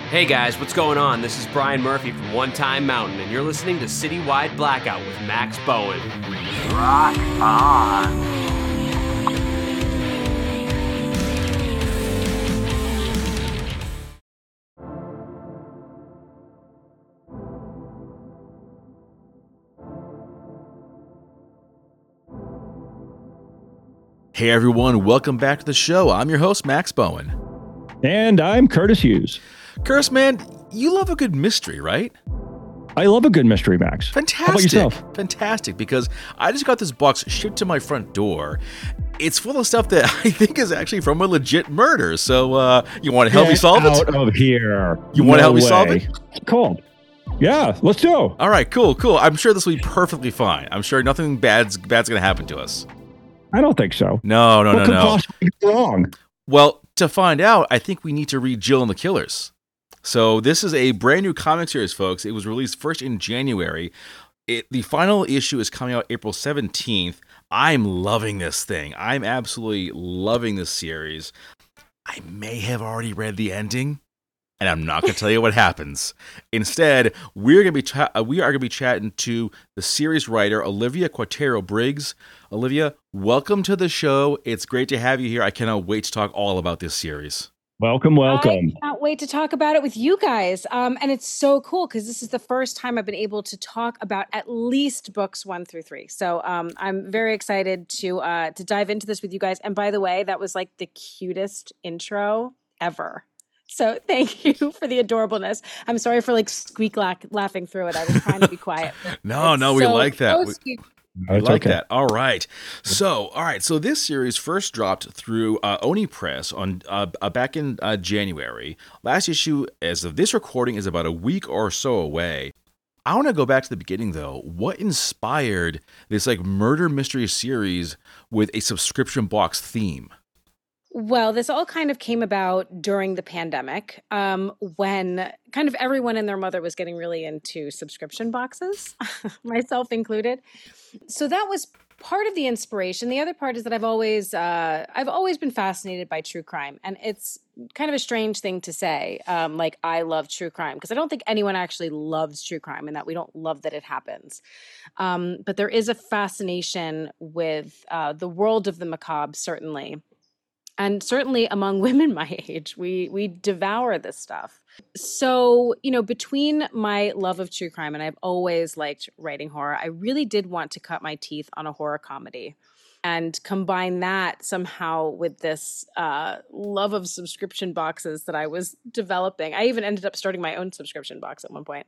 Hey guys, what's going on? This is Brian Murphy from One Time Mountain, and you're listening to Citywide Blackout with Max Bowen. Rock on. Hey everyone, welcome back to the show. I'm your host, Max Bowen. And I'm Curtis Hughes. Curtis, man, you love a good mystery, right? I love a good mystery, Max. Fantastic. How about yourself? Fantastic, because I just got this box shipped to my front door. It's full of stuff that I think is actually from a legit murder. So you want to help me solve it? Out of here. You want to help me solve it? It's cold. Yeah, let's go. All right, cool. I'm sure this will be perfectly fine. I'm sure nothing bad's going to happen to us. I don't think so. No. What could possibly go wrong? Well, to find out, I think we need to read Jill and the Killers. So this is a brand new comic series, folks. It was released first in January. The final issue is coming out April 17th. I'm loving this thing. I'm absolutely loving this series. I may have already read the ending, and I'm not going to tell you what happens. Instead, we are going to be chatting to the series writer, Olivia Quatero Briggs. Olivia, welcome to the show. It's great to have you here. I cannot wait to talk all about this series. Welcome. I cannot wait to talk about it with you guys. And it's so cool because this is the first time I've been able to talk about at least books 1 through 3. So I'm very excited to dive into this with you guys. And by the way, that was like the cutest intro ever. So thank you for the adorableness. I'm sorry for like laughing through it. I was trying to be quiet. No, we like that. I like okay. that. All right. So this series first dropped through Oni Press on back in January. Last issue, as of this recording, is about a week or so away. I want to go back to the beginning, though. What inspired this like murder mystery series with a subscription box theme? Well, this all kind of came about during the pandemic, when kind of everyone and their mother was getting really into subscription boxes, myself included. So that was part of the inspiration. The other part is that I've always been fascinated by true crime, and it's kind of a strange thing to say, like I love true crime, because I don't think anyone actually loves true crime, and that we don't love that it happens. But there is a fascination with the world of the macabre, certainly. And certainly among women my age, we devour this stuff. So, between my love of true crime, and I've always liked writing horror, I really did want to cut my teeth on a horror comedy and combine that somehow with this love of subscription boxes that I was developing. I even ended up starting my own subscription box at one point.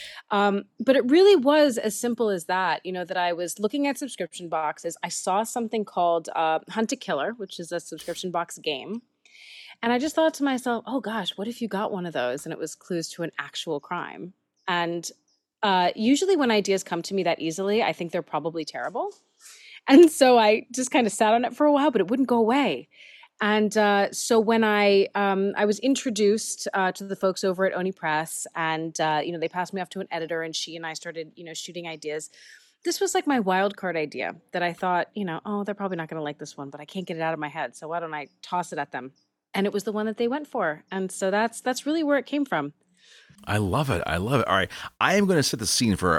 But it really was as simple as that, that I was looking at subscription boxes. I saw something called Hunt a Killer, which is a subscription box game. And I just thought to myself, oh gosh, what if you got one of those and it was clues to an actual crime? And usually when ideas come to me that easily, I think they're probably terrible. And so I just kind of sat on it for a while, but it wouldn't go away. And so when I was introduced to the folks over at Oni Press, and they passed me off to an editor, and she and I started shooting ideas. This was like my wild card idea that I thought, oh, they're probably not going to like this one, but I can't get it out of my head, so why don't I toss it at them? And it was the one that they went for, and so that's really where it came from. I love it. All right, I am going to set the scene for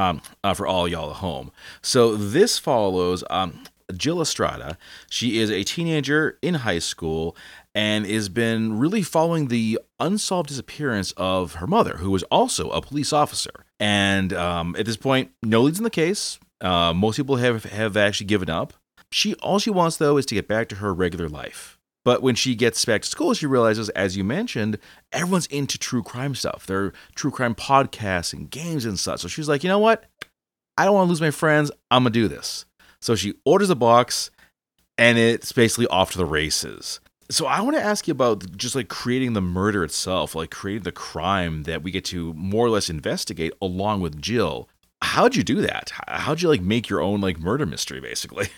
all y'all at home. So this follows Jill Estrada. She is a teenager in high school and has been really following the unsolved disappearance of her mother, who was also a police officer. And at this point, no leads in the case. Most people have actually given up. All she wants, though, is to get back to her regular life. But when she gets back to school, she realizes, as you mentioned, everyone's into true crime stuff. There are true crime podcasts and games and such. So she's like, you know what? I don't want to lose my friends. I'm going to do this. So she orders a box, and it's basically off to the races. So I want to ask you about just like creating the murder itself, like creating the crime that we get to more or less investigate along with Jill. How'd you do that? How'd you like make your own like murder mystery, basically?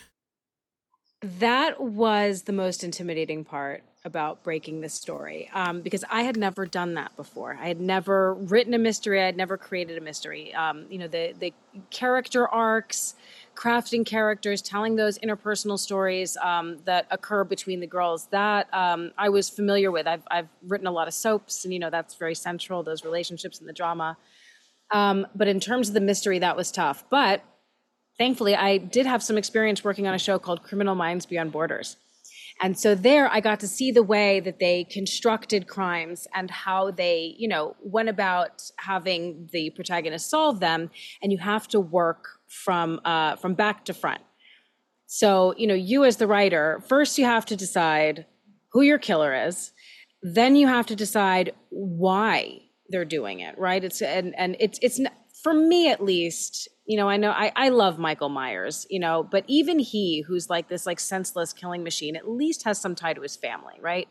That was the most intimidating part about breaking this story, because I had never done that before. I had never written a mystery. I had never created a mystery. The character arcs, crafting characters, telling those interpersonal stories that occur between the girls, that I was familiar with. I've written a lot of soaps, and that's very central, those relationships and the drama. But in terms of the mystery, that was tough. But thankfully, I did have some experience working on a show called Criminal Minds Beyond Borders. And so there I got to see the way that they constructed crimes and how they, went about having the protagonist solve them. And you have to work from back to front. So, you as the writer, first you have to decide who your killer is. Then you have to decide why they're doing it, right? It's for me at least, I know I love Michael Myers, but even he, who's like this senseless killing machine, at least has some tie to his family, right?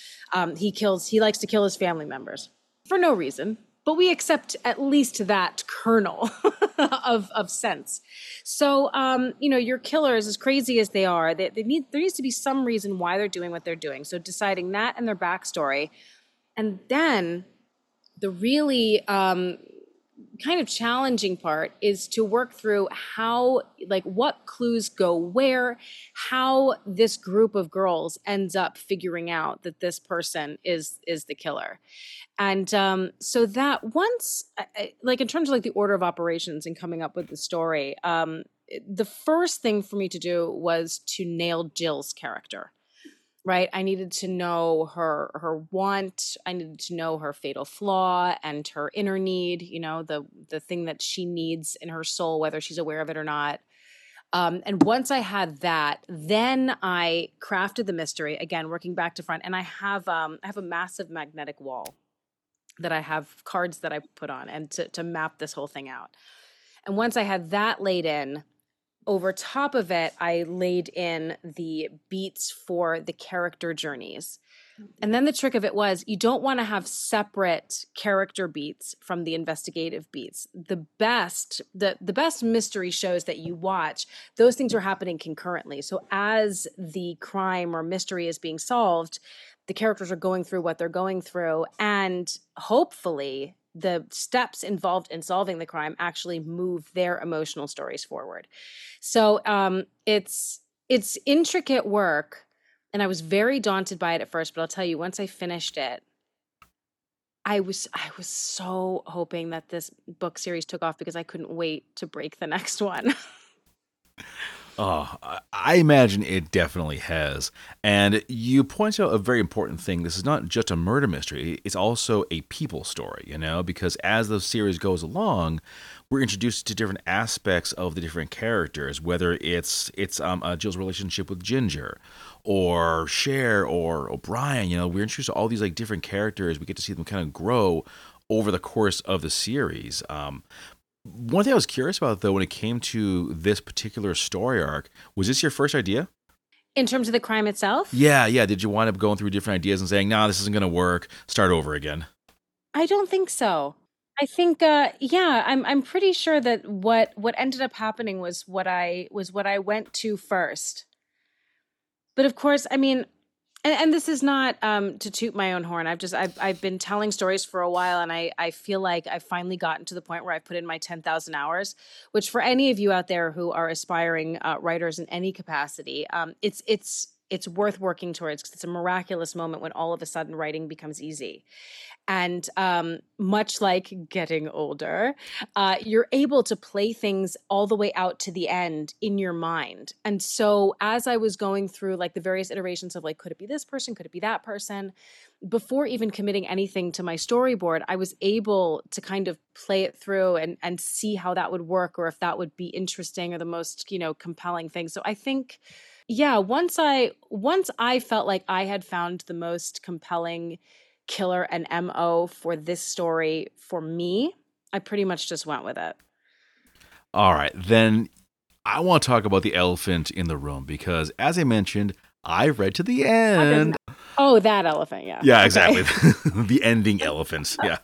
He likes to kill his family members for no reason, but we accept at least that kernel of sense. So, your killers, as crazy as they are, there needs to be some reason why they're doing what they're doing. So deciding that and their backstory, and then the really kind of challenging part is to work through how, what clues go where, how this group of girls ends up figuring out that this person is the killer. And so that once, in terms of the order of operations and coming up with the story, the first thing for me to do was to nail Jill's character. Right. I needed to know her want. I needed to know her fatal flaw and her inner need, the thing that she needs in her soul, whether she's aware of it or not. And once I had that, then I crafted the mystery, again, working back to front. And I have a massive magnetic wall that I have cards that I put on and to map this whole thing out. And once I had that laid in, over top of it, I laid in the beats for the character journeys. And then the trick of it was you don't want to have separate character beats from the investigative beats. The best mystery shows that you watch, those things are happening concurrently. So as the crime or mystery is being solved, the characters are going through what they're going through, and hopefully the steps involved in solving the crime actually move their emotional stories forward. So it's intricate work, and I was very daunted by it at first, but I'll tell you, once I finished it, I was so hoping that this book series took off because I couldn't wait to break the next one. Oh, I imagine it definitely has. And you point out a very important thing. This is not just a murder mystery. It's also a people story, because as the series goes along, we're introduced to different aspects of the different characters, whether it's Jill's relationship with Ginger or Cher or O'Brien. We're introduced to all these different characters. We get to see them kind of grow over the course of the series. One thing I was curious about, though, when it came to this particular story arc, was this your first idea? In terms of the crime itself? Yeah. Did you wind up going through different ideas and saying, "No, this isn't going to work. Start over again"? I don't think so. I think, I'm pretty sure that what ended up happening was what I went to first. But of course, I mean, and this is not to toot my own horn. I've been telling stories for a while, and I feel like I've finally gotten to the point where I've put in my 10,000 hours, which for any of you out there who are aspiring writers in any capacity, it's worth working towards, because it's a miraculous moment when all of a sudden writing becomes easy. And much like getting older, you're able to play things all the way out to the end in your mind. And so as I was going through the various iterations of could it be this person? Could it be that person? Before even committing anything to my storyboard, I was able to kind of play it through and see how that would work, or if that would be interesting or the most, compelling thing. So I think, yeah, once I felt like I had found the most compelling killer and MO for this story for me, I pretty much just went with it. All right, then I want to talk about the elephant in the room, because as I mentioned, I read to the end. Oh, that elephant, yeah. Yeah, Okay. exactly. The ending elephant. Yeah.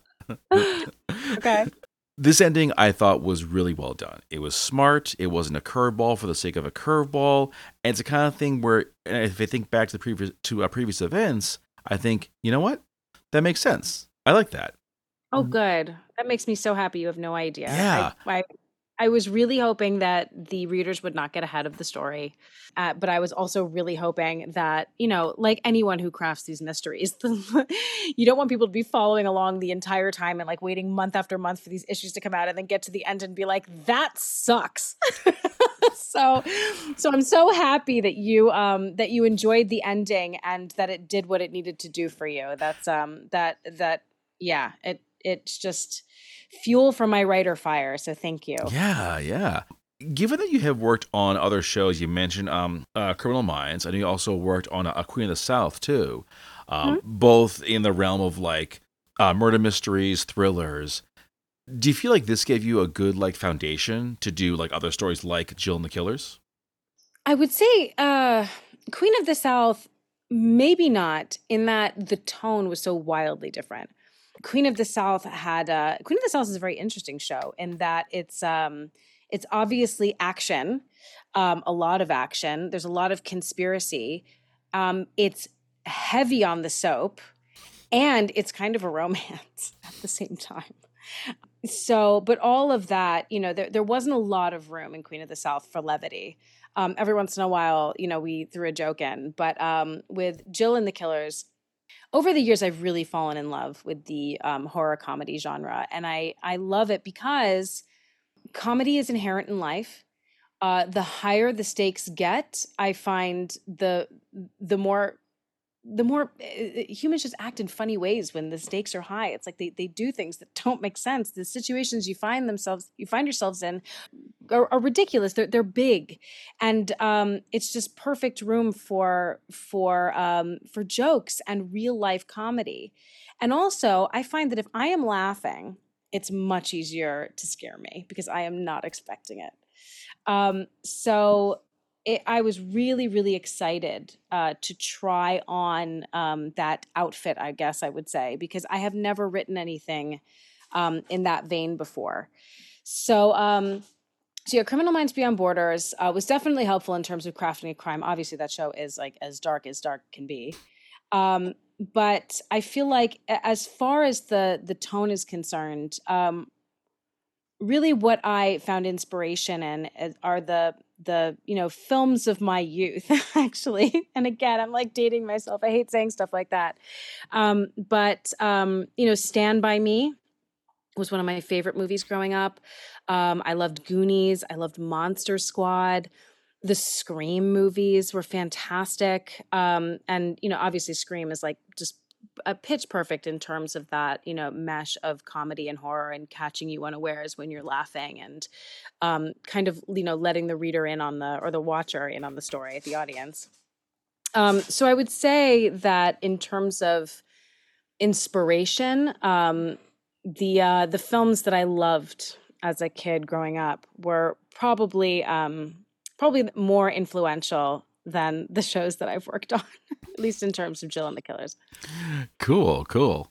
Okay. This ending I thought was really well done. It was smart. It wasn't a curveball for the sake of a curveball. And it's the kind of thing where, if I think back to previous events, I think, you know what? That makes sense. I like that. Oh, good. That makes me so happy. You have no idea. Yeah. I I was really hoping that the readers would not get ahead of the story. But I was also really hoping that, like anyone who crafts these mysteries, you don't want people to be following along the entire time and like waiting month after month for these issues to come out and then get to the end and be like, that sucks. So I'm so happy that you enjoyed the ending and that it did what it needed to do for you. That's yeah, it's just fuel for my writer fire. So thank you. Yeah. Given that you have worked on other shows, you mentioned Criminal Minds, and you also worked on a Queen of the South too, both in the realm of like murder mysteries, thrillers. Do you feel like this gave you a good like foundation to do like other stories like Jill and the Killers? I would say Queen of the South, maybe not, in that the tone was so wildly different. Queen of the South is a very interesting show in that it's obviously action, a lot of action. There's a lot of conspiracy. It's heavy on the soap, and it's kind of a romance at the same time. So, but all of that, there wasn't a lot of room in Queen of the South for levity. Every once in a while, we threw a joke in, but with Jill and the Killers, over the years, I've really fallen in love with the horror comedy genre, and I love it because comedy is inherent in life. The higher the stakes get, I find the more humans just act in funny ways when the stakes are high. It's like they do things that don't make sense. The situations you find yourselves in are ridiculous. They're big, and it's just perfect room for jokes and real life comedy. And also, I find that if I am laughing, it's much easier to scare me because I am not expecting it. I was really, really excited to try on that outfit, I guess I would say, because I have never written anything in that vein before. So yeah, Criminal Minds Beyond Borders was definitely helpful in terms of crafting a crime. Obviously, that show is like as dark can be. But I feel like as far as the tone is concerned, really what I found inspiration in are the films of my youth, actually. And again, I'm like dating myself. I hate saying stuff like that. But Stand By Me was one of my favorite movies growing up. I loved Goonies. I loved Monster Squad. The Scream movies were fantastic. And obviously Scream is like just a pitch perfect in terms of that, mesh of comedy and horror and catching you unawares when you're laughing and kind of, letting the reader in on or the watcher in on the story, the audience. So I would say that in terms of inspiration, the films that I loved as a kid growing up were probably more influential than the shows that I've worked on, at least in terms of Jill and the Killers. Cool.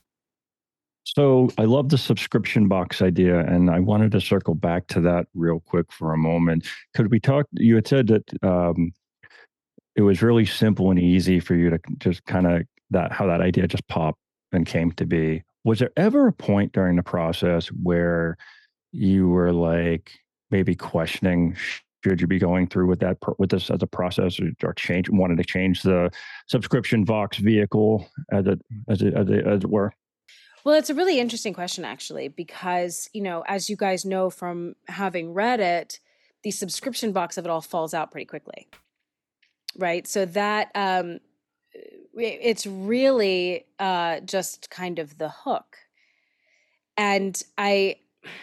So I love the subscription box idea, and I wanted to circle back to that real quick for a moment. Could we talk? You had said that it was really simple and easy for you to just kind of how that idea just popped and came to be. Was there ever a point during the process where you were like maybe questioning? Should you be going through with this as a process, or wanted to change the subscription box vehicle as it were? Well, it's a really interesting question, actually, because, as you guys know from having read it, the subscription box of it all falls out pretty quickly. Right. So that it's really just kind of the hook. And I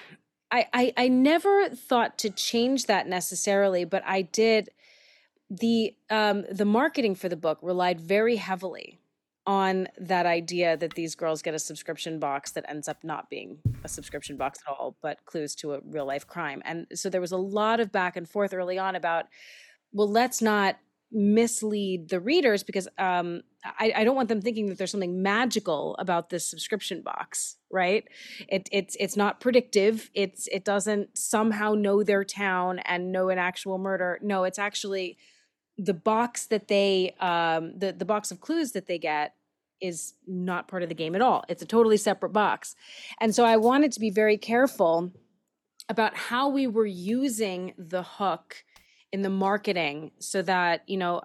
never thought to change that necessarily, but I did. The marketing for the book relied very heavily on that idea that these girls get a subscription box that ends up not being a subscription box at all, but clues to a real life crime. And so there was a lot of back and forth early on about, well, let's not mislead the readers because I don't want them thinking that there's something magical about this subscription box, right? It's not predictive. It doesn't somehow know their town and know an actual murder. No, it's actually the box that they the box of clues that they get is not part of the game at all. It's a totally separate box. And so I wanted to be very careful about how we were using the hook in the marketing so that,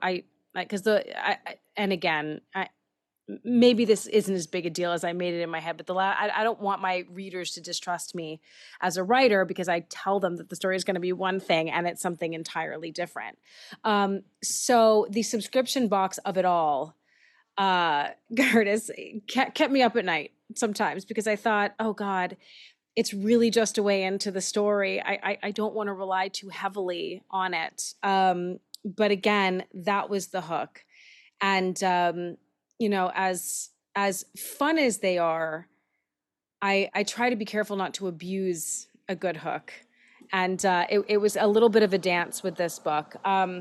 and again, maybe this isn't as big a deal as I made it in my head, but I don't want my readers to distrust me as a writer because I tell them that the story is going to be one thing and it's something entirely different. So the subscription box of it all, Curtis, kept me up at night sometimes because I thought, oh God, it's really just a way into the story. I don't want to rely too heavily on it. But again, that was the hook. And, as fun as they are, I try to be careful not to abuse a good hook. And it was a little bit of a dance with this book.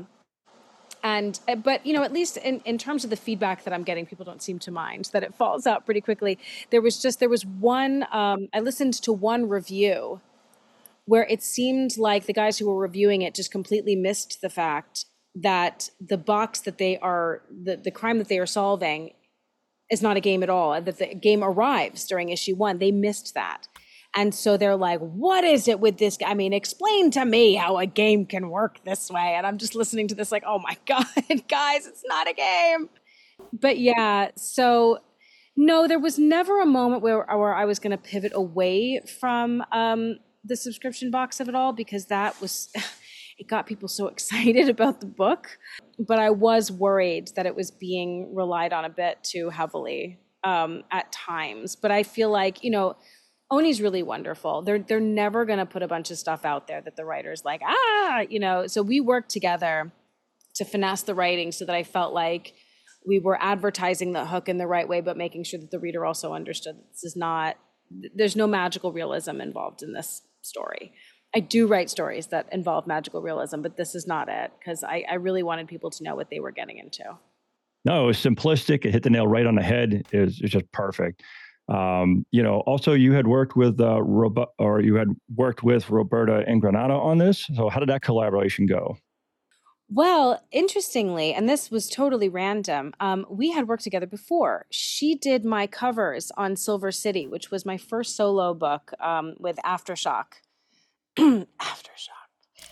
But at least in terms of the feedback that I'm getting, people don't seem to mind that it falls out pretty quickly. There was one, I listened to one review where it seemed like the guys who were reviewing it just completely missed the fact that the box that they are, the crime that they are solving is not a game at all, and that the game arrives during issue 1. They missed that. And so they're like, what is it with this? I mean, explain to me how a game can work this way. And I'm just listening to this like, oh my God, guys, it's not a game. But yeah, so no, there was never a moment where I was going to pivot away from the subscription box of it all, because that was, it got people so excited about the book. But I was worried that it was being relied on a bit too heavily at times. But I feel like, Oni's really wonderful. They're never going to put a bunch of stuff out there that the writer's like, so we worked together to finesse the writing so that I felt like we were advertising the hook in the right way, but making sure that the reader also understood that there's no magical realism involved in this story. I do write stories that involve magical realism, but this is not it, because I really wanted people to know what they were getting into. No, it was simplistic. It hit the nail right on the head. It was just perfect. Also you had worked with Roberta Ingranata on this. So how did that collaboration go? Well, interestingly, and this was totally random, we had worked together before. She did my covers on Silver City, which was my first solo book with Aftershock. Aftershock.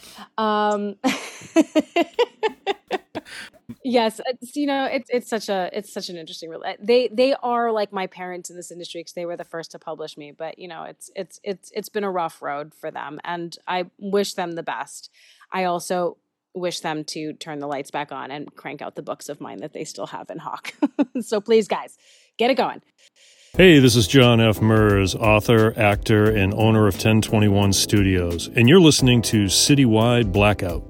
Yes, it's such an interesting. They are like my parents in this industry because they were the first to publish me. But it's been a rough road for them, and I wish them the best. I also wish them to turn the lights back on and crank out the books of mine that they still have in Hawk. So please, guys, get it going. Hey, this is John F. Mers, author, actor, and owner of 1021 Studios, and you're listening to Citywide Blackout.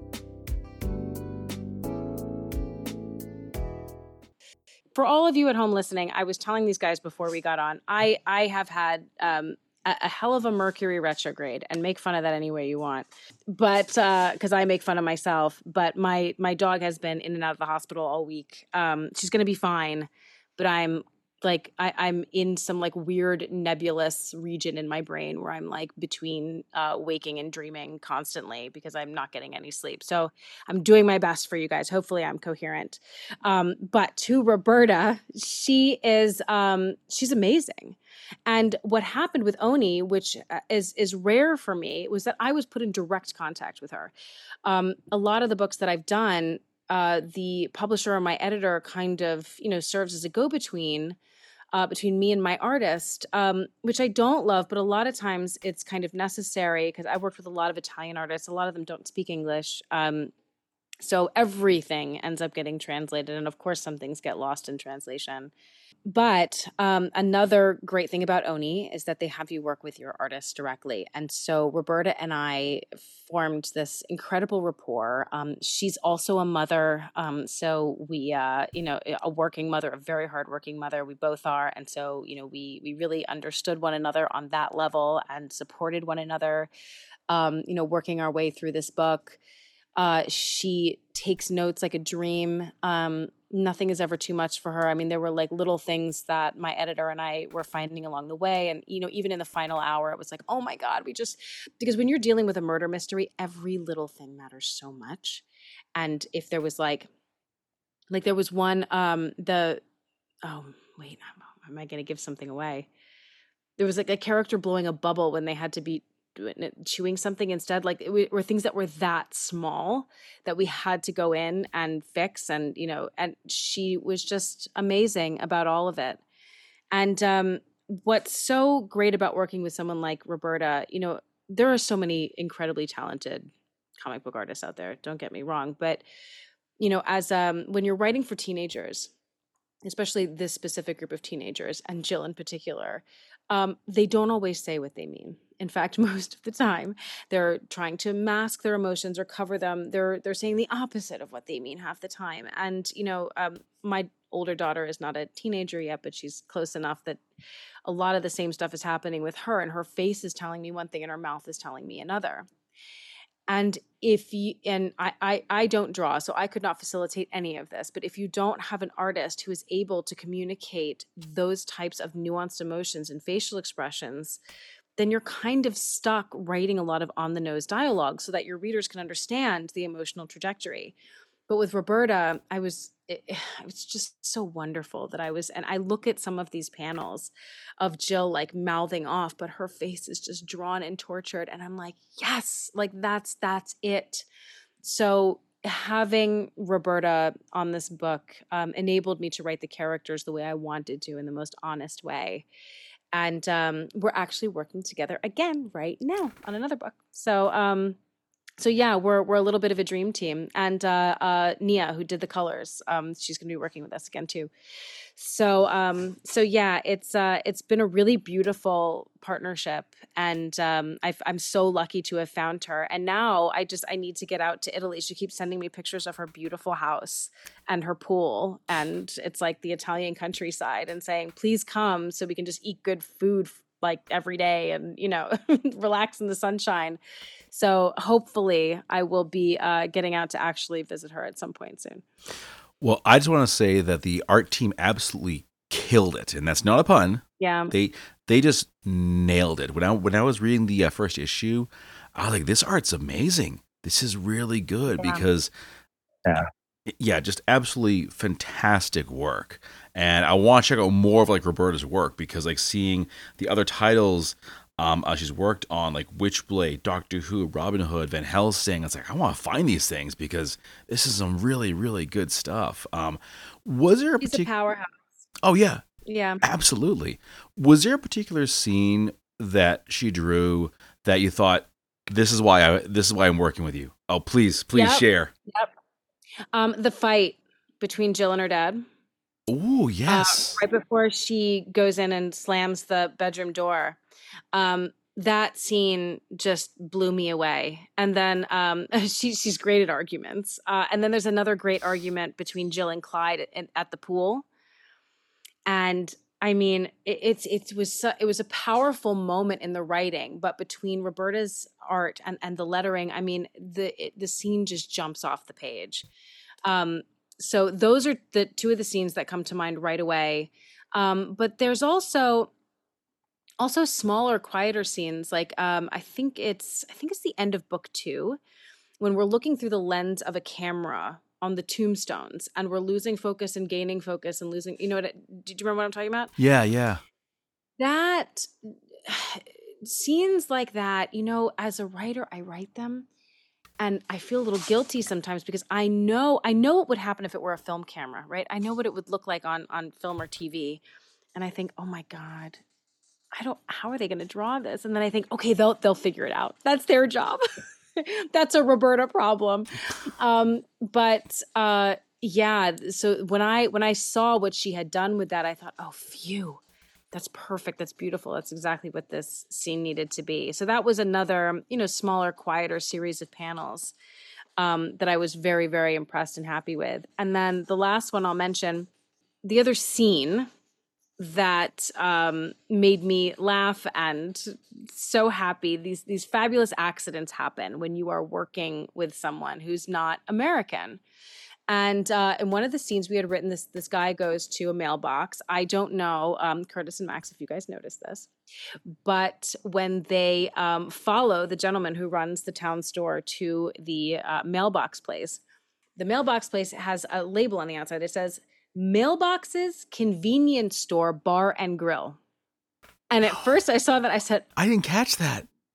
For all of you at home listening, I was telling these guys before we got on, I have had a hell of a Mercury retrograde, and make fun of that any way you want. But because I make fun of myself, but my dog has been in and out of the hospital all week. She's going to be fine, but I'm in some like weird nebulous region in my brain where I'm like between waking and dreaming constantly because I'm not getting any sleep. So I'm doing my best for you guys. Hopefully I'm coherent. But to Roberta, she's amazing. And what happened with Oni, which is rare for me, was that I was put in direct contact with her. A lot of the books that I've done, the publisher or my editor kind of, serves as a go-between between me and my artist, which I don't love, but a lot of times it's kind of necessary because I worked with a lot of Italian artists. A lot of them don't speak English. So everything ends up getting translated. And of course, some things get lost in translation. But another great thing about Oni is that they have you work with your artist directly. And so Roberta and I formed this incredible rapport. She's also a mother. So we, a working mother, a very hardworking mother. We both are. And so, we really understood one another on that level and supported one another, working our way through this book. She takes notes like a dream. Nothing is ever too much for her. I mean, there were like little things that my editor and I were finding along the way. And, even in the final hour, it was like, oh my God, because when you're dealing with a murder mystery, every little thing matters so much. And if there was like there was one, am I going to give something away? There was like a character blowing a bubble when they had to beat chewing something instead. Like it were things that were that small that we had to go in and fix. And, and she was just amazing about all of it. And what's so great about working with someone like Roberta, there are so many incredibly talented comic book artists out there. Don't get me wrong. But, as when you're writing for teenagers, especially this specific group of teenagers, and Jill in particular, they don't always say what they mean. In fact, most of the time, they're trying to mask their emotions or cover them. They're saying the opposite of what they mean half the time. And my older daughter is not a teenager yet, but she's close enough that a lot of the same stuff is happening with her, and her face is telling me one thing, and her mouth is telling me another. And I don't draw, so I could not facilitate any of this. But if you don't have an artist who is able to communicate those types of nuanced emotions and facial expressions, then you're kind of stuck writing a lot of on-the-nose dialogue so that your readers can understand the emotional trajectory. But with Roberta, it was just so wonderful that and I look at some of these panels of Jill like mouthing off, but her face is just drawn and tortured. And I'm like, yes, like that's it. So having Roberta on this book enabled me to write the characters the way I wanted to, in the most honest way. And we're actually working together again right now on another book. So yeah, we're a little bit of a dream team. And Nia, who did the colors, she's going to be working with us again too. So yeah, it's been a really beautiful partnership, and I'm so lucky to have found her. And now I need to get out to Italy. She keeps sending me pictures of her beautiful house and her pool, and it's like the Italian countryside, and saying, please come so we can just eat good food like every day and, relax in the sunshine. So hopefully I will be getting out to actually visit her at some point soon. Well, I just want to say that the art team absolutely killed it, and that's not a pun. Yeah, they just nailed it. When I was reading the first issue, I was like, this art's amazing. This is really good because, just absolutely fantastic work. And I want to check out more of like Roberta's work, because like seeing the other titles she's worked on, like Witchblade, Doctor Who, Robin Hood, Van Helsing. It's like, I want to find these things because this is some really, really good stuff. Was there she's a powerhouse. Oh yeah, yeah, absolutely. Was there a particular scene that she drew that you thought, this is why I'm working with you? Oh, please share. Yep. The fight between Jill and her dad. Oh yes. Right before she goes in and slams the bedroom door. That scene just blew me away. And then she's great at arguments. And then there's another great argument between Jill and Clyde at the pool. And I mean, it was a powerful moment in the writing, but between Roberta's art and the lettering, I mean, the scene just jumps off the page. So those are the two of the scenes that come to mind right away. But there's also smaller, quieter scenes. Like I think it's the end of book 2, when we're looking through the lens of a camera on the tombstones, and we're losing focus and gaining focus and losing. Do you remember what I'm talking about? Yeah. That scenes like that. As a writer, I write them. And I feel a little guilty sometimes because I know what would happen if it were a film camera, right? I know what it would look like on film or TV. And I think, oh my God, how are they going to draw this? And then I think, okay, they'll figure it out. That's their job. That's a Roberta problem. Yeah. So when I saw what she had done with that, I thought, oh, phew. That's perfect. That's beautiful. That's exactly what this scene needed to be. So that was another, smaller, quieter series of panels that I was very, very impressed and happy with. And then the last one I'll mention, the other scene that made me laugh and so happy. These fabulous accidents happen when you are working with someone who's not American. And in one of the scenes we had written, this guy goes to a mailbox. I don't know, Curtis and Max, if you guys noticed this, but when they follow the gentleman who runs the town store to the mailbox place, the mailbox place has a label on the outside that says, "Mailboxes, Convenience Store, Bar and Grill." And at first I saw that, I said, I didn't catch that.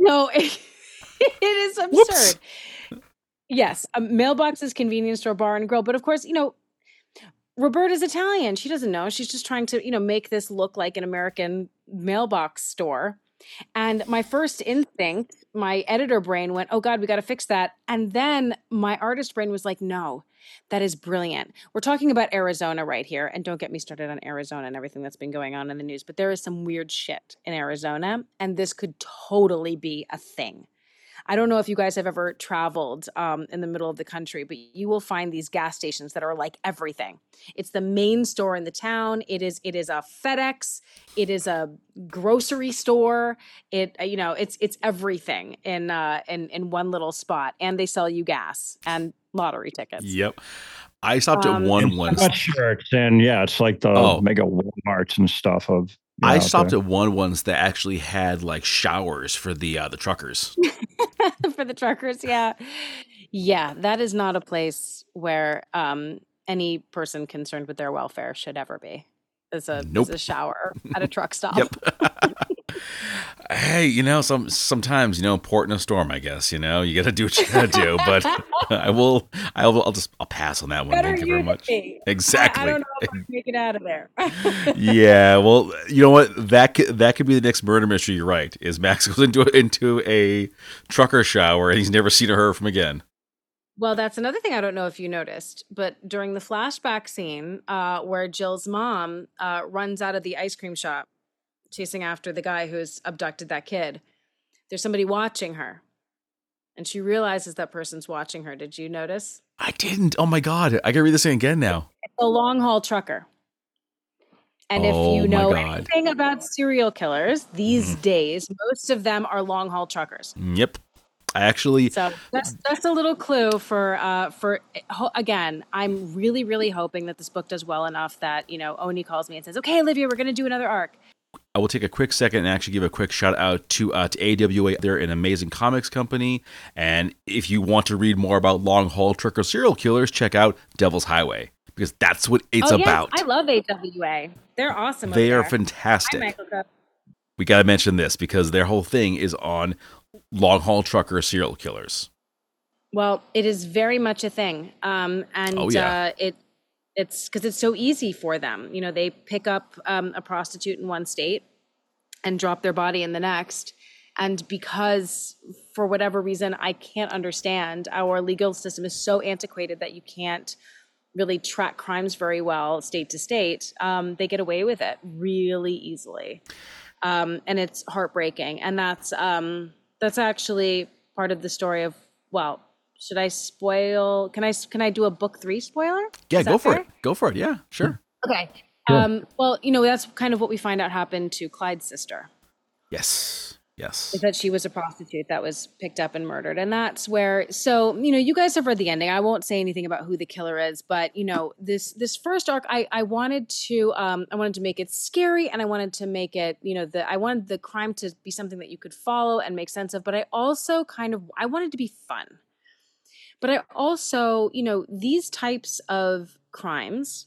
No, it is absurd. Whoops. Yes, a mailbox is convenience store, bar, and grill. But of course, Roberta's Italian. She doesn't know. She's just trying to, make this look like an American mailbox store. And my first instinct, my editor brain went, oh God, we got to fix that. And then my artist brain was like, no, that is brilliant. We're talking about Arizona right here. And don't get me started on Arizona and everything that's been going on in the news, but there is some weird shit in Arizona. And this could totally be a thing. I don't know if you guys have ever traveled in the middle of the country, but you will find these gas stations that are like everything. It's the main store in the town. It is a FedEx. It is a grocery store. It's everything in one little spot, and they sell you gas and lottery tickets. Yep. I stopped at one once. Sweatshirts, and it's like the mega Walmarts and stuff of. I stopped at one once that actually had like showers for the truckers. For the truckers, yeah. Yeah, that is not a place where any person concerned with their welfare should ever be. Is a shower at a truck stop. Yep. Hey, sometimes, port in a storm, I guess, you got to do what you got to do, but I'll pass on that one. Thank you very much. Exactly. I don't know if I can make it out of there. Yeah. Well, you know what? That could be the next murder mystery. You're right. Is Max goes into a trucker shower and he's never seen or heard from again. Well, that's another thing I don't know if you noticed, but during the flashback scene where Jill's mom runs out of the ice cream shop, chasing after the guy who's abducted that kid, there's somebody watching her. And she realizes that person's watching her. Did you notice? I didn't. Oh my God. I gotta read this thing again now. It's a long haul trucker. And if you know anything about serial killers these days, most of them are long haul truckers. Yep. So that's a little clue for again, I'm really, really hoping that this book does well enough that, Oni calls me and says, okay, Olivia, we're going to do another arc. I will take a quick second and actually give a quick shout out to AWA. They're an amazing comics company. And if you want to read more about long haul trucker serial killers, check out Devil's Highway, because that's what it's about. I love AWA. They're awesome. They are fantastic. Hi, Michael. We got to mention this because their whole thing is on long haul trucker serial killers. Well, it is very much a thing. It's because it's so easy for them. They pick up a prostitute in one state and drop their body in the next. And because for whatever reason, I can't understand, our legal system is so antiquated that you can't really track crimes very well state to state. They get away with it really easily. And it's heartbreaking. And that's actually part of the story of, should I spoil? Can I do a book 3 spoiler? Yeah, go for it. Go for it. Yeah, sure. Okay. Sure. That's kind of what we find out happened to Clyde's sister. Yes. Is that she was a prostitute that was picked up and murdered. And that's where, you guys have read the ending. I won't say anything about who the killer is, but this first arc, I wanted to make it scary, and I wanted to make it, I wanted the crime to be something that you could follow and make sense of, but I also I wanted to be fun. But I also, these types of crimes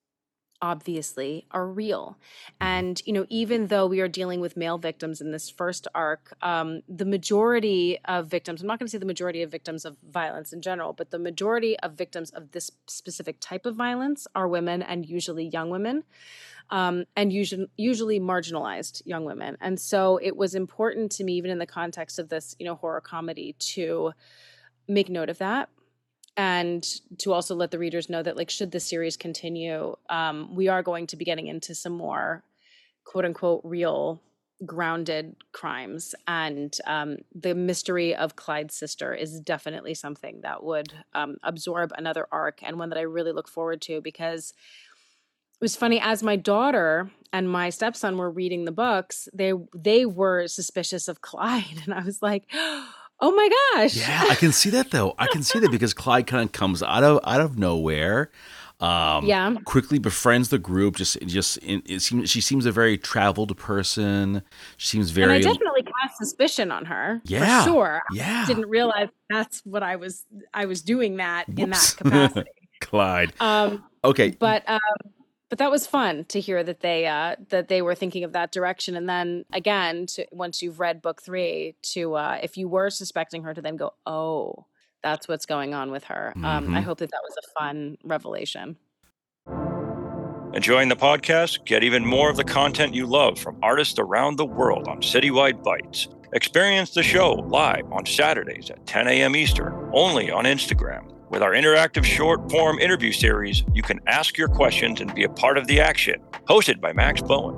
obviously are real. And, even though we are dealing with male victims in this first arc, the majority of victims, I'm not going to say the majority of victims of violence in general, but the majority of victims of this specific type of violence are women, and usually young women, and usually marginalized young women. And so it was important to me, even in the context of this, horror comedy, to make note of that, and to also let the readers know that, should the series continue, we are going to be getting into some more quote unquote real grounded crimes. And the mystery of Clyde's sister is definitely something that would absorb another arc, and one that I really look forward to, because it was funny, as my daughter and my stepson were reading the books, they were suspicious of Clyde. And I was like, oh my gosh. Yeah, I can see that though. I can see that because Clyde kind of comes out of nowhere. Quickly befriends the group. She seems a very traveled person. She seems very. And I definitely cast suspicion on her. Yeah, for sure. Yeah, I didn't realize that's what I was doing that. Whoops. In that capacity. Clyde. Okay, but But that was fun to hear that they were thinking of that direction. And then again, once you've read book 3, to if you were suspecting her, to then go, oh, that's what's going on with her. I hope that was a fun revelation. Enjoying the podcast? Get even more of the content you love from artists around the world on Citywide Bites. Experience the show live on Saturdays at 10 a.m. Eastern, only on Instagram. With our interactive short-form interview series, you can ask your questions and be a part of the action. Hosted by Max Bowen.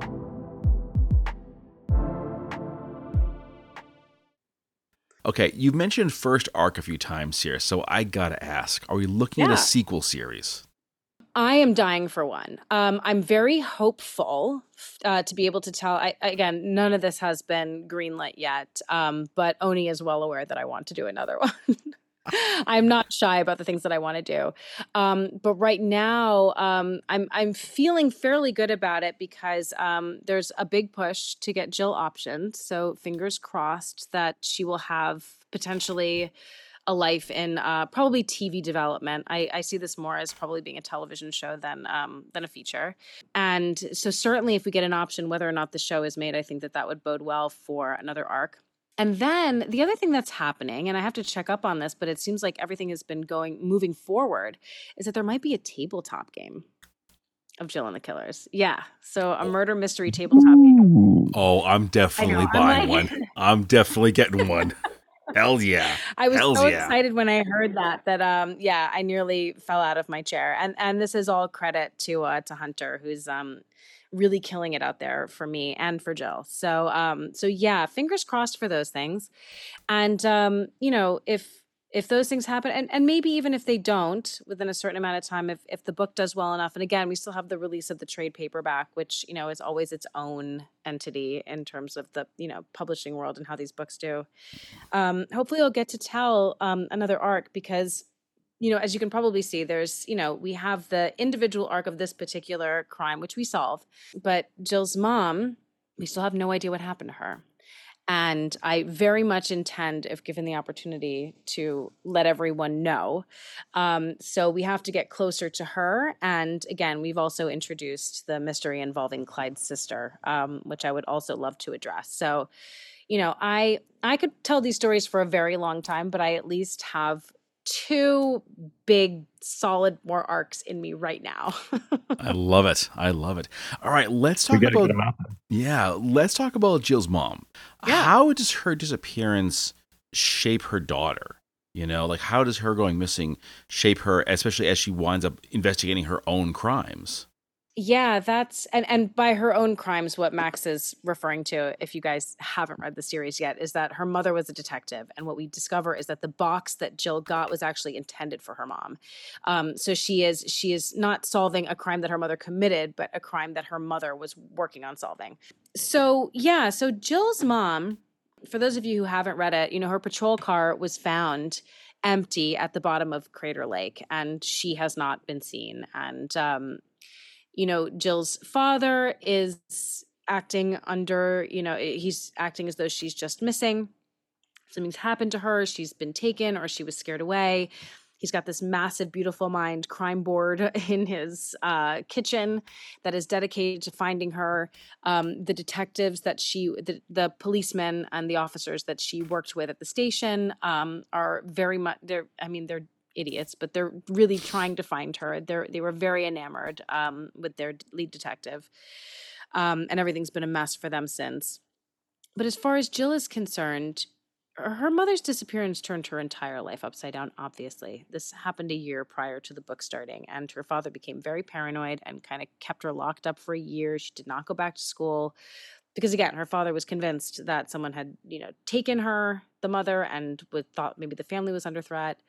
Okay, you've mentioned first arc a few times here, so I gotta ask, are we looking at a sequel series? I am dying for one. I'm very hopeful to be able to tell. Again, none of this has been greenlit yet, but Oni is well aware that I want to do another one. I'm not shy about the things that I want to do. But right now, I'm feeling fairly good about it because there's a big push to get Jill optioned. So fingers crossed that she will have potentially a life in probably TV development. I see this more as probably being a television show than a feature. And so certainly if we get an option, whether or not the show is made, I think that would bode well for another arc. And then the other thing that's happening, and I have to check up on this, but it seems like everything has been moving forward, is that there might be a tabletop game of Jill and the Killers. Yeah. So a murder mystery tabletop game. Oh, I'm definitely buying one. I'm definitely getting one. Hell yeah. I was so excited when I heard that I nearly fell out of my chair. And this is all credit to Hunter, who's really killing it out there for me and for Jill. So yeah, fingers crossed for those things. And if those things happen, and maybe even if they don't within a certain amount of time, if the book does well enough, and again, we still have the release of the trade paperback, which, is always its own entity in terms of the, publishing world and how these books do. Hopefully I'll get to tell another arc because, as you can probably see, there's, we have the individual arc of this particular crime, which we solve, but Jill's mom, we still have no idea what happened to her. And I very much intend, if given the opportunity, to let everyone know. So we have to get closer to her. And again, we've also introduced the mystery involving Clyde's sister, which I would also love to address. So, I could tell these stories for a very long time, but I at least have 2 big, solid more arcs in me right now. I love it. All right, let's talk about let's talk about Jill's mom. Yeah. How does her disappearance shape her daughter? How does her going missing shape her, especially as she winds up investigating her own crimes? Yeah, that's and by her own crimes, what Max is referring to, if you guys haven't read the series yet, is that her mother was a detective. And what we discover is that the box that Jill got was actually intended for her mom. So she is not solving a crime that her mother committed, but a crime that her mother was working on solving. So yeah, so Jill's mom, for those of you who haven't read it, her patrol car was found empty at the bottom of Crater Lake, and she has not been seen. And Jill's father is acting he's acting as though she's just missing. Something's happened to her. She's been taken or she was scared away. He's got this massive, Beautiful Mind crime board in his kitchen that is dedicated to finding her. The detectives that the policemen and the officers that she worked with at the station are very much, they're idiots, but they're really trying to find her. They were very enamored with their lead detective, and everything's been a mess for them since. But as far as Jill is concerned, her mother's disappearance turned her entire life upside down, obviously. This happened a year prior to the book starting, and her father became very paranoid and kind of kept her locked up for a year. She did not go back to school because, again, her father was convinced that someone had, taken her, the mother, and thought maybe the family was under threat.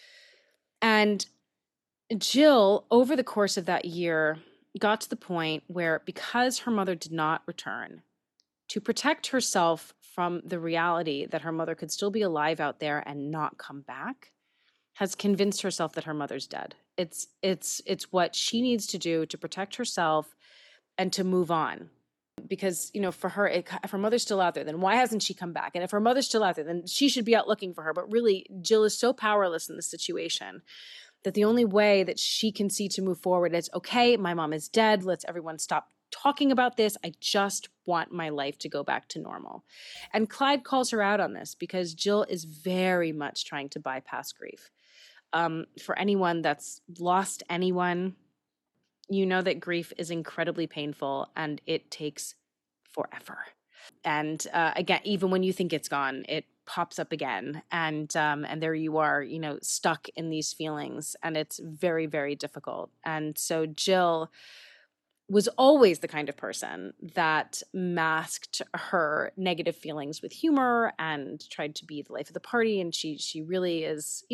And Jill, over the course of that year, got to the point where, because her mother did not return, to protect herself from the reality that her mother could still be alive out there and not come back, has convinced herself that her mother's dead. It's what she needs to do to protect herself and to move on. Because, for her, if her mother's still out there, then why hasn't she come back? And if her mother's still out there, then she should be out looking for her. But really, Jill is so powerless in this situation that the only way that she can see to move forward is, okay, my mom is dead. Let's everyone stop talking about this. I just want my life to go back to normal. And Clyde calls her out on this because Jill is very much trying to bypass grief. For anyone that's lost anyone, you know that grief is incredibly painful and it takes forever. And again, even when you think it's gone, it pops up again, and there you are, stuck in these feelings, and it's very, very difficult. And so Jill was always the kind of person that masked her negative feelings with humor and tried to be the life of the party. And she really is,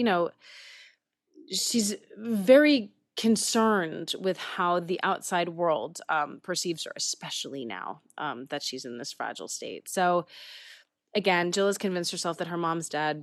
she's very concerned with how the outside world perceives her, especially now that she's in this fragile state. So again, Jill has convinced herself that her mom's dead.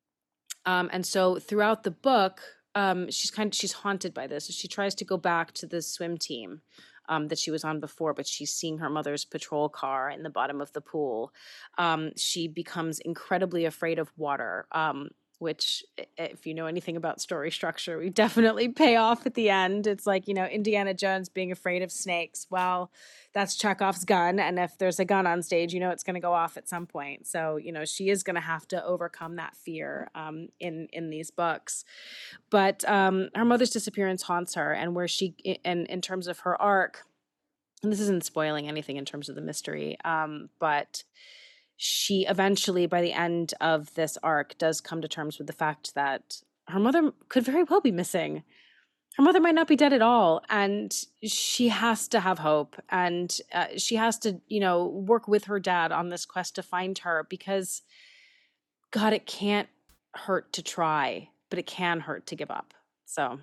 And so throughout the book, she's haunted by this. So she tries to go back to the swim team that she was on before, but she's seeing her mother's patrol car in the bottom of the pool. She becomes incredibly afraid of water, which, if you know anything about story structure, we definitely pay off at the end. It's like, Indiana Jones being afraid of snakes. Well, that's Chekhov's gun. And if there's a gun on stage, it's going to go off at some point. So, she is going to have to overcome that fear in these books. But her mother's disappearance haunts her, and where she, in terms of her arc, and this isn't spoiling anything in terms of the mystery, but she eventually, by the end of this arc, does come to terms with the fact that her mother could very well be missing. Her mother might not be dead at all, and she has to have hope, and she has to, work with her dad on this quest to find her, because, God, it can't hurt to try, but it can hurt to give up. So...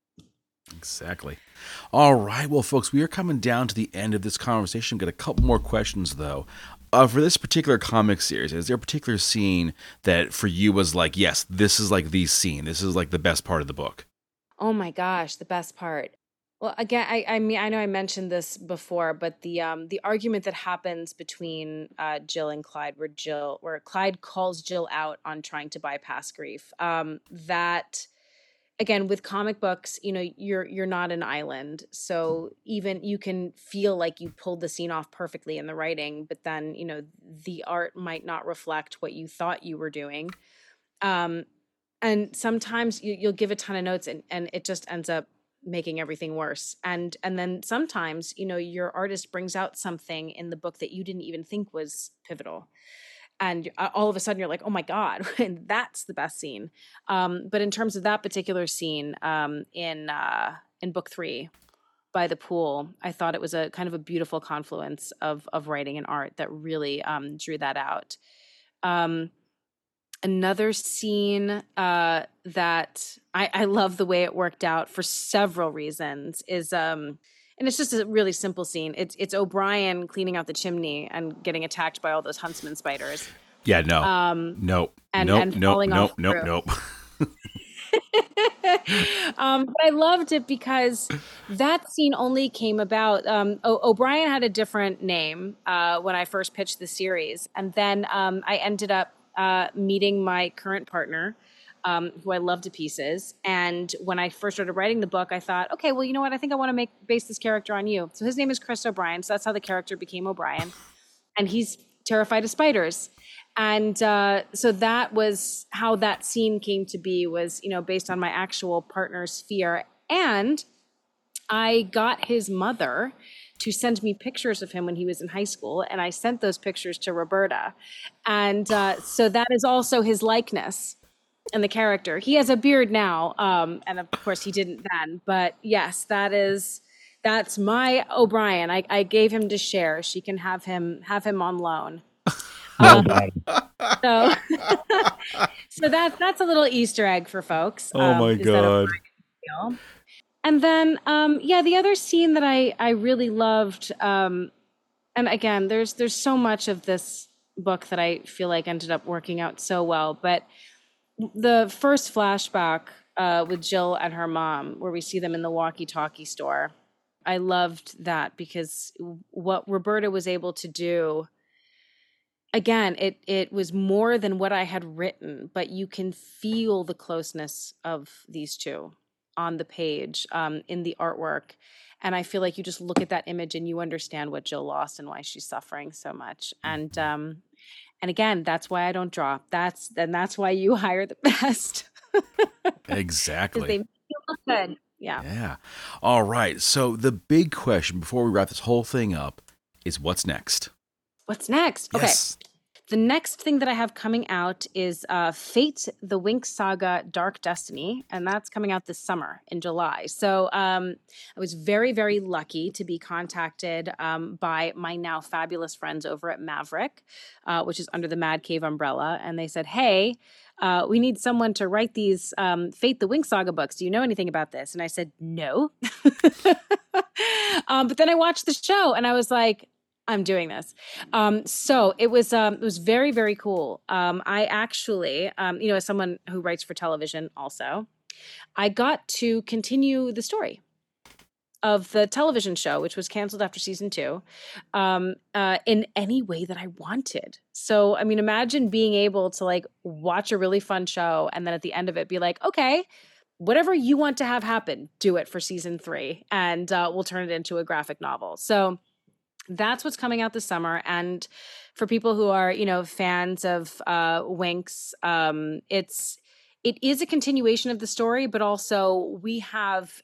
Exactly. All right. Well, folks, we are coming down to the end of this conversation. Got a couple more questions, though. For this particular comic series, is there a particular scene that for you was like, yes, this is like the scene. This is like the best part of the book? Oh my gosh, the best part. Well, again, I mean, I know I mentioned this before, but the argument that happens between Jill and Clyde, where Clyde calls Jill out on trying to bypass grief, that... Again, with comic books, you're not an island. So even you can feel like you pulled the scene off perfectly in the writing, but then, the art might not reflect what you thought you were doing. And sometimes you'll give a ton of notes and it just ends up making everything worse. And then sometimes, your artist brings out something in the book that you didn't even think was pivotal. And all of a sudden you're like, oh my God, and that's the best scene. But in terms of that particular scene in book 3 by the pool, I thought it was a kind of a beautiful confluence of writing and art that really drew that out. Another scene that I love the way it worked out for several reasons is... and it's just a really simple scene. It's O'Brien cleaning out the chimney and getting attacked by all those huntsman spiders. Yeah, no. Nope. Nope. But I loved it because that scene only came about. O'Brien had a different name when I first pitched the series. And then I ended up meeting my current partner, who I love to pieces. And when I first started writing the book, I thought, okay, well, you know what? I think I want to base this character on you. So his name is Chris O'Brien. So that's how the character became O'Brien. And he's terrified of spiders. And so that was how that scene came to be, was, based on my actual partner's fear. And I got his mother to send me pictures of him when he was in high school. And I sent those pictures to Roberta. And so that is also his likeness. And the character, he has a beard now, and of course he didn't then. But yes, that's my O'Brien. I gave him to Cher. She can have him on loan. So that's a little Easter egg for folks. Oh my God! And then the other scene that I really loved, and again, there's so much of this book that I feel like ended up working out so well, but the first flashback with Jill and her mom, where we see them in the walkie-talkie store, I loved that because what Roberta was able to do, again, it was more than what I had written, but you can feel the closeness of these two. on the page, in the artwork. And I feel like you just look at that image and you understand what Jill lost and why she's suffering so much. And again, that's why I don't draw. That's why you hire the best. Because Exactly. they make you look good. Yeah. Yeah. All right. So the big question before we wrap this whole thing up is what's next? What's next? Yes. Okay. The next thing that I have coming out is Fate, the Winx Saga Dark Destiny, and that's coming out this summer in July. So I was very, very lucky to be contacted by my now fabulous friends over at Maverick, which is under the Mad Cave umbrella. And they said, hey, we need someone to write these Fate, the Winx Saga books. Do you know anything about this? And I said, no. But then I watched the show and I was like, I'm doing this. So it was very, very cool. I actually, as someone who writes for television also, I got to continue the story of the television show, which was canceled after season 2, in any way that I wanted. So, I mean, imagine being able to like watch a really fun show and then at the end of it be like, okay, whatever you want to have happen, do it for season 3 and we'll turn it into a graphic novel. So that's what's coming out this summer. And for people who are, fans of Winx, it is a continuation of the story, but also we have,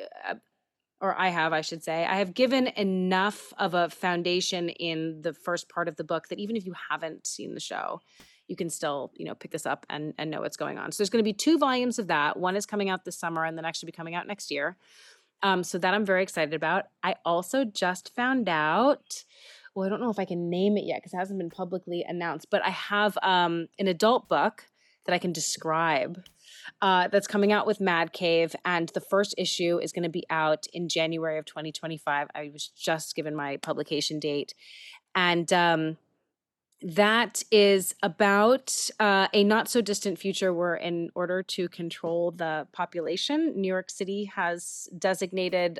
I have given enough of a foundation in the first part of the book that even if you haven't seen the show, you can still, pick this up and know what's going on. So there's going to be 2 volumes of that. One is coming out this summer and the next should be coming out next year. So that I'm very excited about. I also just found out, well, I don't know if I can name it yet because it hasn't been publicly announced, but I have an adult book that I can describe that's coming out with Mad Cave. And the first issue is going to be out in January of 2025. I was just given my publication date. And that is about a not so distant future where, in order to control the population, New York City has designated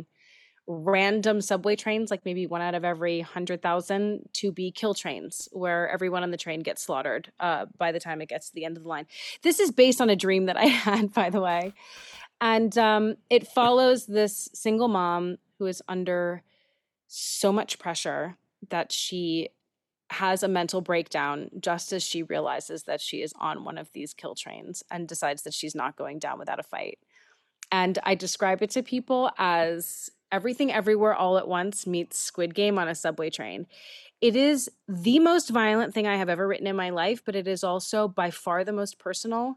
random subway trains, like maybe 1 out of every 100,000, to be kill trains, where everyone on the train gets slaughtered by the time it gets to the end of the line. This is based on a dream that I had, by the way. And it follows this single mom who is under so much pressure that she has a mental breakdown just as she realizes that she is on one of these kill trains and decides that she's not going down without a fight. And I describe it to people as Everything Everywhere All at Once meets Squid Game on a subway train. It is the most violent thing I have ever written in my life, but it is also by far the most personal.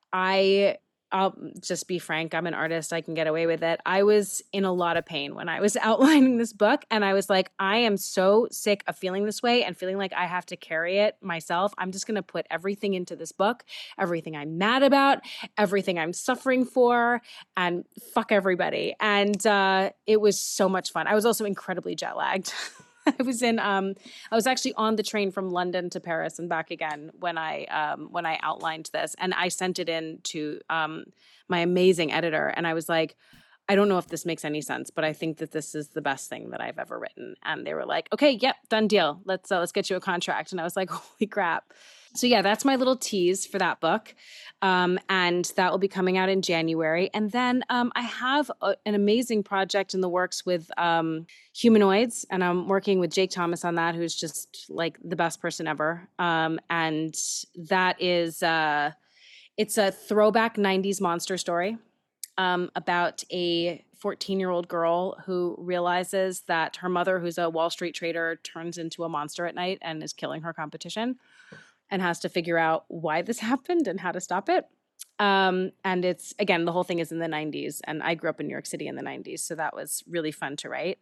I'll just be frank, I'm an artist, I can get away with it. I was in a lot of pain when I was outlining this book, and I was like, I am so sick of feeling this way and feeling like I have to carry it myself. I'm just going to put everything into this book, everything I'm mad about, everything I'm suffering for, and fuck everybody. And it was so much fun. I was also incredibly jet lagged. I was actually on the train from London to Paris and back again when I outlined this, and I sent it in to my amazing editor, and I was like, I don't know if this makes any sense, but I think that this is the best thing that I've ever written. And they were like, okay, yep, done deal. Let's get you a contract. And I was like, holy crap. So yeah, that's my little tease for that book. And that will be coming out in January. And then I have an amazing project in the works with humanoids, and I'm working with Jake Thomas on that, who's just like the best person ever. And that is, it's a throwback 90s monster story about a 14-year-old girl who realizes that her mother, who's a Wall Street trader, turns into a monster at night and is killing her competition, and has to figure out why this happened and how to stop it. And it's, again, the whole thing is in the 90s, and I grew up in New York City in the 90s, so that was really fun to write.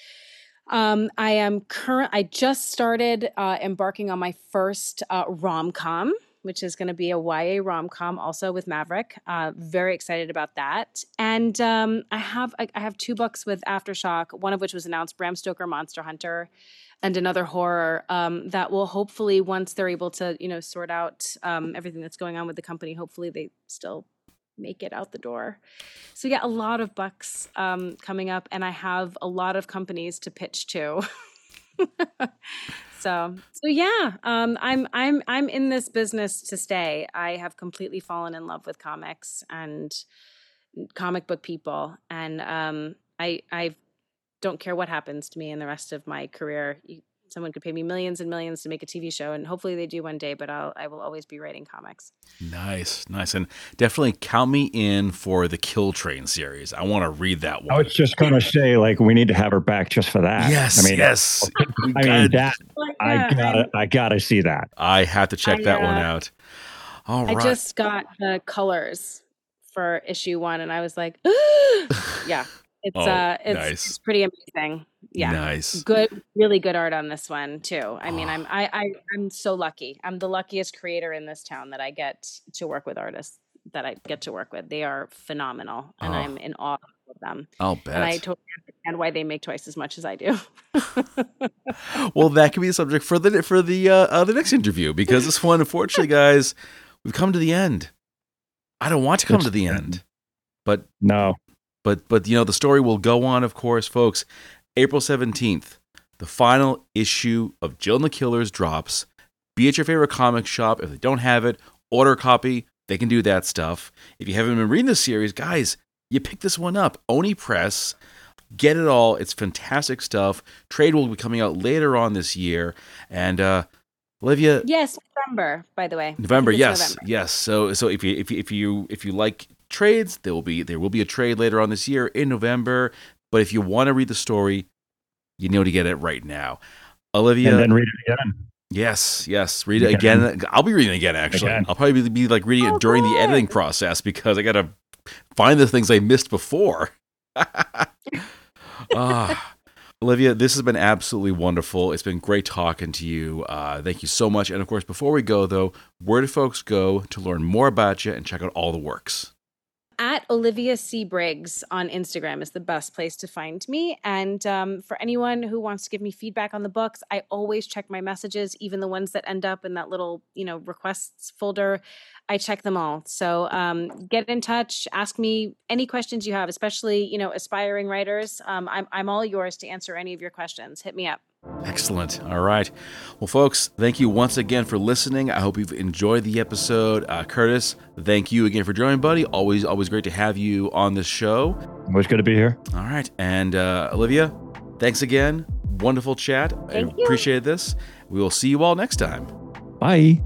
I just started embarking on my first rom-com, which is going to be a YA rom-com also with Maverick. Very excited about that. And I have 2 books with Aftershock, one of which was announced, Bram Stoker Monster Hunter, and another horror that will hopefully, once they're able to, sort out everything that's going on with the company, hopefully they still make it out the door. So yeah, a lot of books coming up, and I have a lot of companies to pitch to. So yeah, I'm in this business to stay. I have completely fallen in love with comics, and comic book people. And I don't care what happens to me in the rest of my career. Someone could pay me millions and millions to make a TV show, and hopefully they do one day, but I will always be writing comics. Nice. And definitely count me in for the Kill Train series. I want to read that one. I was just going to say, like, we need to have her back just for that. Yes. I gotta see that. I have to check that one out. All right. I just got the colors for issue 1, and I was like, yeah. It's pretty amazing. Yeah. Nice. Good, really good art on this one too. I mean, I'm so lucky. I'm the luckiest creator in this town that I get to work with artists that I get to work with. They are phenomenal, and I'm in awe of them. I'll bet. And I totally understand why they make twice as much as I do. Well, that could be a subject for the next interview, because this one, unfortunately, guys, we've come to the end. I don't want to come to the end, but no. But the story will go on, of course, folks. April 17th, the final issue of Jill and the Killers drops. Be at your favorite comic shop. If they don't have it, order a copy. They can do that stuff. If you haven't been reading this series, guys, you pick this one up. Oni Press. Get it all. It's fantastic stuff. Trade will be coming out later on this year. And Olivia. Yes, November, by the way. November, yes. So if you like trades, there will be a trade later on this year in November. But if you want to read the story, you know to get it right now. Olivia, and then read it again. Yes, read it again. I'll be reading it again. Actually, I'll probably be like reading it during the editing process, because I got to find the things I missed before. Olivia, this has been absolutely wonderful. It's been great talking to you. Thank you so much. And of course, before we go, though, where do folks go to learn more about you and check out all the works? At Olivia C. Briggs on Instagram is the best place to find me. And for anyone who wants to give me feedback on the books, I always check my messages, even the ones that end up in that little, requests folder. I check them all. So get in touch, ask me any questions you have, especially, aspiring writers. I'm all yours to answer any of your questions. Hit me up. Excellent. All right. Well, folks, thank you once again for listening. I hope you've enjoyed the episode. Curtis, thank you again for joining, buddy. Always great to have you on this show. Always good to be here. All right. And Olivia, thanks again. Wonderful chat. Thank you. Appreciate this. We will see you all next time. Bye.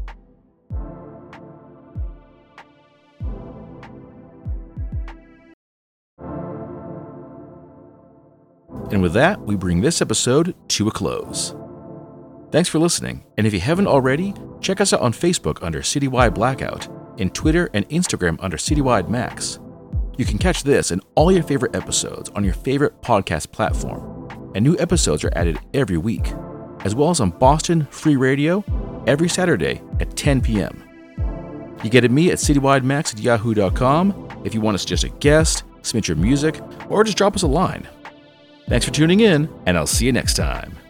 And with that, we bring this episode to a close. Thanks for listening, and if you haven't already, check us out on Facebook under Citywide Blackout, and Twitter and Instagram under Citywide Max. You can catch this and all your favorite episodes on your favorite podcast platform, and new episodes are added every week, as well as on Boston Free Radio every Saturday at 10 p.m. You get at me at citywidemax@yahoo.com if you want to suggest a guest, submit your music, or just drop us a line. Thanks for tuning in, and I'll see you next time.